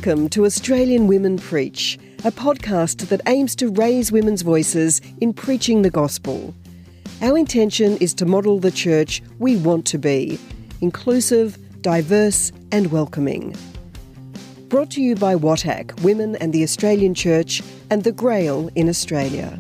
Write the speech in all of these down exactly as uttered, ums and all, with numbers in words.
Welcome to Australian Women Preach, a podcast that aims to raise women's voices in preaching the gospel. Our intention is to model the church we want to be, inclusive, diverse and welcoming. Brought to you by W A T A C, Women and the Australian Church, and the Grail in Australia.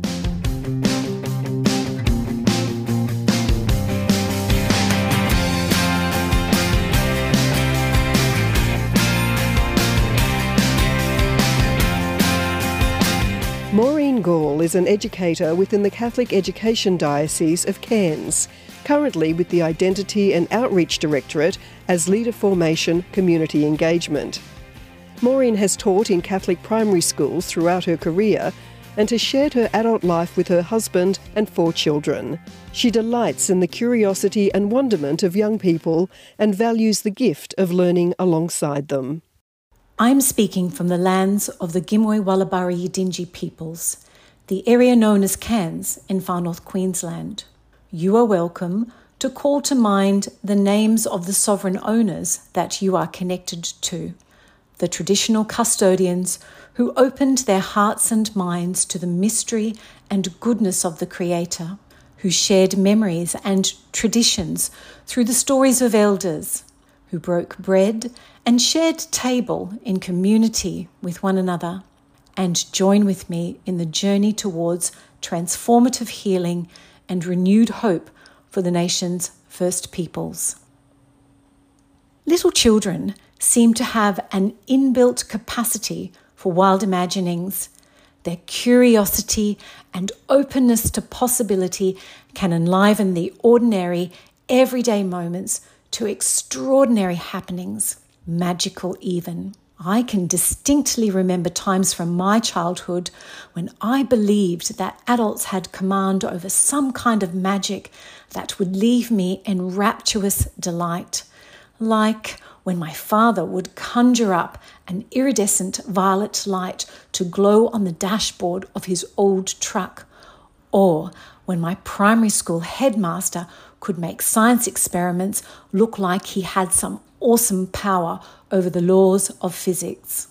Maureen Gall is an educator within the Catholic Education Diocese of Cairns, currently with the Identity and Outreach Directorate as Leader Formation Community Engagement. Maureen has taught in Catholic primary schools throughout her career and has shared her adult life with her husband and four children. She delights in the curiosity and wonderment of young people and values the gift of learning alongside them. I'm speaking from the lands of the Gimoi Wallabari Yidinji peoples, the area known as Cairns in far north Queensland. You are welcome to call to mind the names of the sovereign owners that you are connected to, the traditional custodians who opened their hearts and minds to the mystery and goodness of the Creator, who shared memories and traditions through the stories of elders, who broke bread and shared table in community with one another, and join with me in the journey towards transformative healing and renewed hope for the nation's first peoples. Little children seem to have an inbuilt capacity for wild imaginings. Their curiosity and openness to possibility can enliven the ordinary, everyday moments to extraordinary happenings, magical even. I can distinctly remember times from my childhood when I believed that adults had command over some kind of magic that would leave me in rapturous delight, like when my father would conjure up an iridescent violet light to glow on the dashboard of his old truck, or when my primary school headmaster could make science experiments look like he had some awesome power over the laws of physics.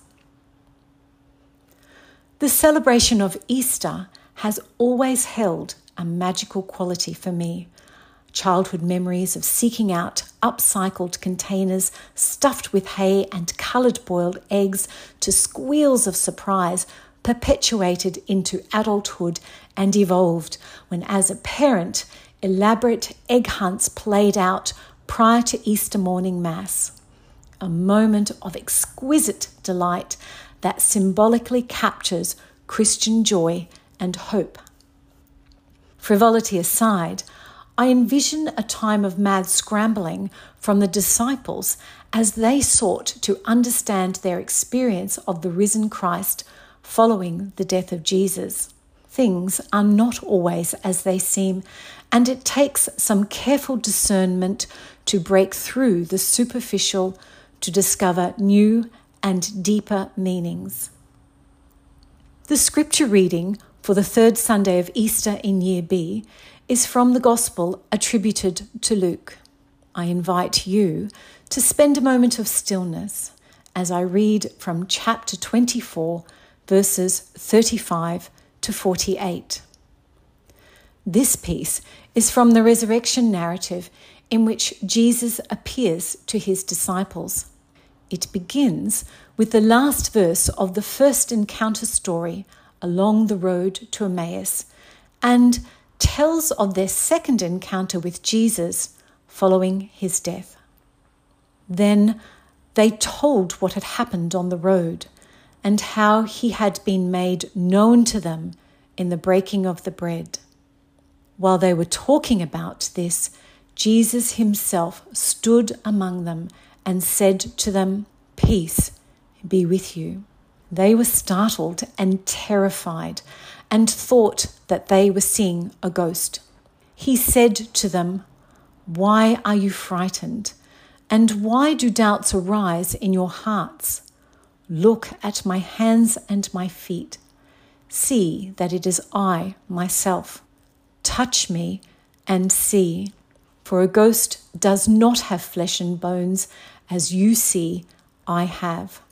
The celebration of Easter has always held a magical quality for me. Childhood memories of seeking out upcycled containers stuffed with hay and coloured boiled eggs to squeals of surprise perpetuated into adulthood and evolved when, as a parent, elaborate egg hunts played out prior to Easter morning Mass, a moment of exquisite delight that symbolically captures Christian joy and hope. Frivolity aside, I envision a time of mad scrambling from the disciples as they sought to understand their experience of the risen Christ following the death of Jesus. Things are not always as they seem, and it takes some careful discernment to break through the superficial to discover new and deeper meanings. The scripture reading for the third Sunday of Easter in Year B is from the Gospel attributed to Luke. I invite you to spend a moment of stillness as I read from chapter twenty-four, verses thirty-five to forty-eight. This piece is from the resurrection narrative in which Jesus appears to his disciples. It begins with the last verse of the first encounter story along the road to Emmaus and tells of their second encounter with Jesus following his death. Then they told what had happened on the road and how he had been made known to them in the breaking of the bread. While they were talking about this, Jesus himself stood among them and said to them, "Peace be with you." They were startled and terrified and thought that they were seeing a ghost. He said to them, "Why are you frightened? And why do doubts arise in your hearts? Look at my hands and my feet. See that it is I myself. Touch me and see, for a ghost does not have flesh and bones, as you see I have."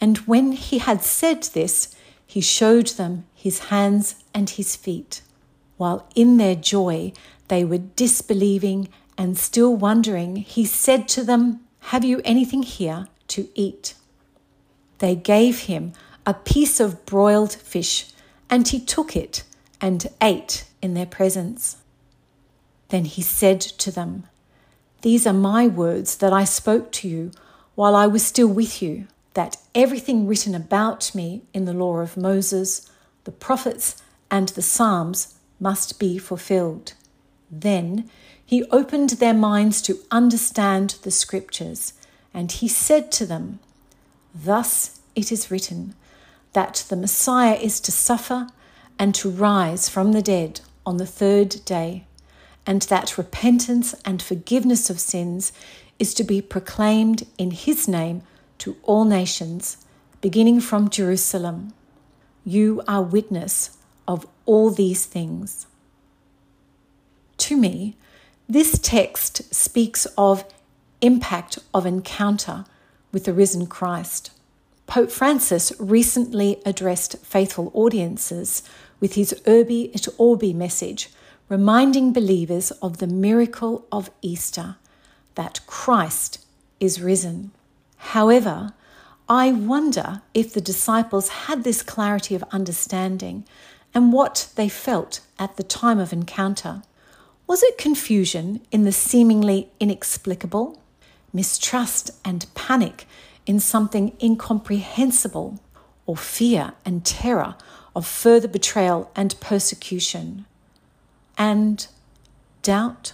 And when he had said this, he showed them his hands and his feet. While in their joy they were disbelieving and still wondering, he said to them, "Have you anything here to eat?" They gave him a piece of broiled fish, and he took it and ate in their presence. Then he said to them, "These are my words that I spoke to you while I was still with you, that everything written about me in the law of Moses, the prophets, and the Psalms must be fulfilled." Then he opened their minds to understand the scriptures, and he said to them, "Thus it is written, that the Messiah is to suffer and to rise from the dead on the third day, and that repentance and forgiveness of sins is to be proclaimed in his name to all nations, beginning from Jerusalem. You are witness of all these things." To me, this text speaks of impact of encounter with the risen Christ. Pope Francis recently addressed faithful audiences with his Urbi et Orbi message, reminding believers of the miracle of Easter, that Christ is risen. However, I wonder if the disciples had this clarity of understanding and what they felt at the time of encounter. Was it confusion in the seemingly inexplicable, mistrust and panic in something incomprehensible, or fear and terror of further betrayal and persecution, and doubt?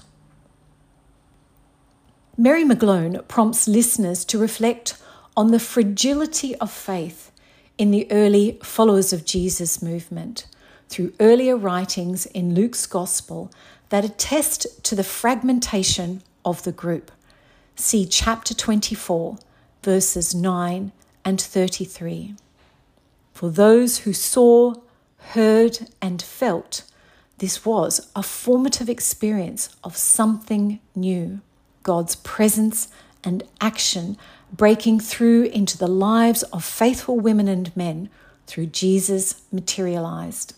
Mary McGlone prompts listeners to reflect on the fragility of faith in the early followers of Jesus movement through earlier writings in Luke's Gospel that attest to the fragmentation of the group. See chapter twenty-four, verses nine and thirty-three. For those who saw, heard, and felt, this was a formative experience of something new, God's presence and action breaking through into the lives of faithful women and men through Jesus materialized.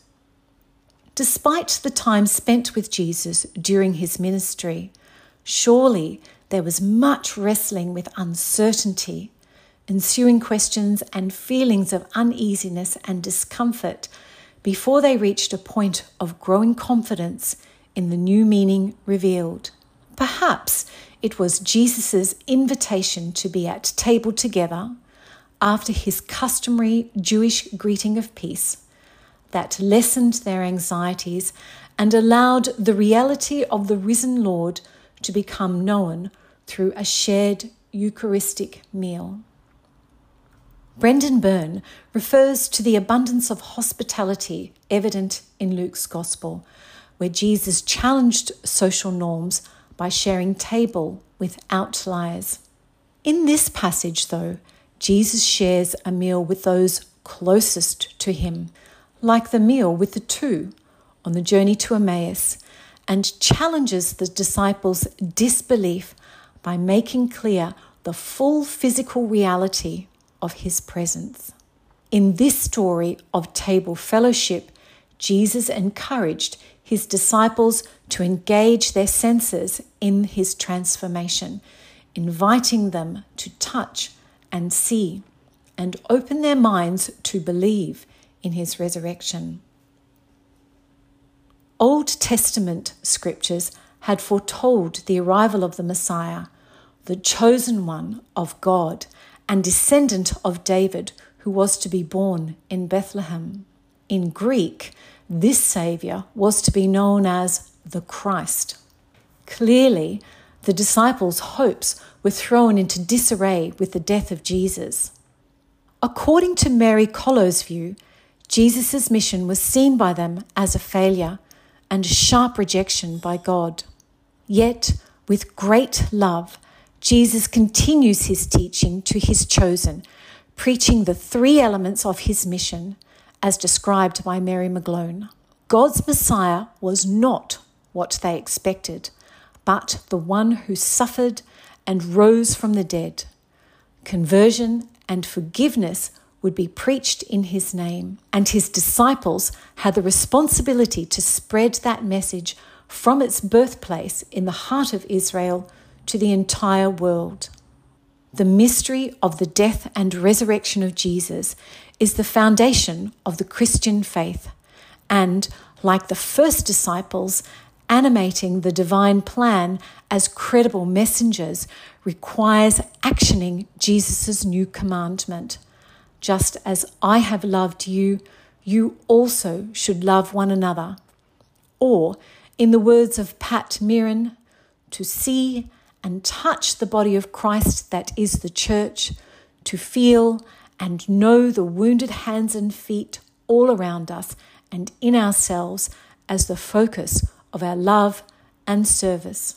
Despite the time spent with Jesus during his ministry, surely there was much wrestling with uncertainty, ensuing questions and feelings of uneasiness and discomfort before they reached a point of growing confidence in the new meaning revealed. Perhaps it was Jesus' invitation to be at table together after his customary Jewish greeting of peace that lessened their anxieties and allowed the reality of the risen Lord to become known through a shared Eucharistic meal. Brendan Byrne refers to the abundance of hospitality evident in Luke's Gospel, where Jesus challenged social norms by sharing table with outliers. In this passage, though, Jesus shares a meal with those closest to him, like the meal with the two on the journey to Emmaus, and challenges the disciples' disbelief by making clear the full physical reality of his presence. In this story of table fellowship, Jesus encouraged his disciples to engage their senses in his transformation, inviting them to touch and see and open their minds to believe in his resurrection. Old Testament scriptures had foretold the arrival of the Messiah, the chosen one of God and descendant of David, who was to be born in Bethlehem. In Greek, this Saviour was to be known as the Christ. Clearly, the disciples' hopes were thrown into disarray with the death of Jesus. According to Mary Collow's view, Jesus' mission was seen by them as a failure and a sharp rejection by God. Yet, with great love, Jesus continues his teaching to his chosen, preaching the three elements of his mission, as described by Mary McGlone. God's Messiah was not what they expected, but the one who suffered and rose from the dead. Conversion and forgiveness would be preached in his name, and his disciples had the responsibility to spread that message from its birthplace in the heart of Israel to the entire world. The mystery of the death and resurrection of Jesus is the foundation of the Christian faith, and, like the first disciples, animating the divine plan as credible messengers requires actioning Jesus' new commandment. Just as I have loved you, you also should love one another. Or, in the words of Pat Mirren, to see and touch the body of Christ that is the church, to feel and know the wounded hands and feet all around us and in ourselves as the focus of our love and service.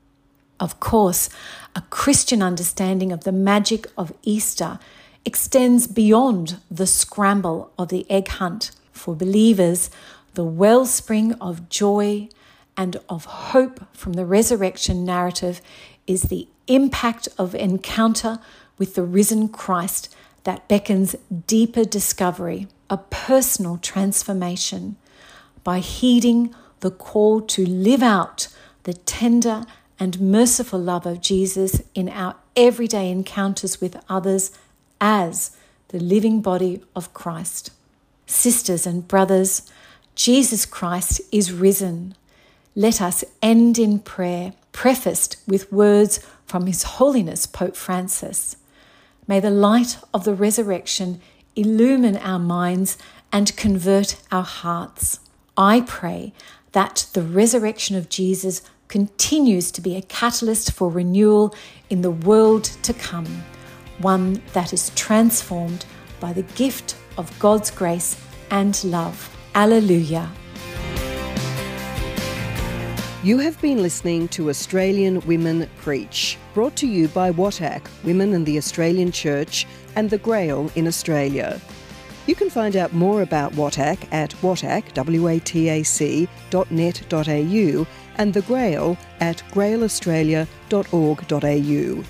Of course, a Christian understanding of the magic of Easter extends beyond the scramble of the egg hunt. For believers, the wellspring of joy and of hope from the resurrection narrative is the impact of encounter with the risen Christ that beckons deeper discovery, a personal transformation. By heeding the call to live out the tender and merciful love of Jesus in our everyday encounters with others as the living body of Christ. Sisters and brothers, Jesus Christ is risen. Let us end in prayer, prefaced with words from His Holiness Pope Francis. May the light of the resurrection illumine our minds and convert our hearts. I pray that the resurrection of Jesus continues to be a catalyst for renewal in the world to come, one that is transformed by the gift of God's grace and love. Alleluia. You have been listening to Australian Women Preach, brought to you by W A T A C, Women in the Australian Church, and the Grail in Australia. You can find out more about W A T A C at watac, W A T A C, dot net dot A U and the Grail at grail australia dot org dot A U.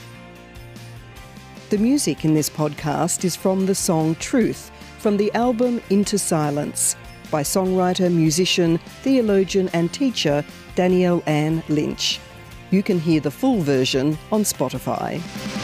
The music in this podcast is from the song Truth, from the album Into Silence, by songwriter, musician, theologian and teacher Danielle Ann Lynch. You can hear the full version on Spotify.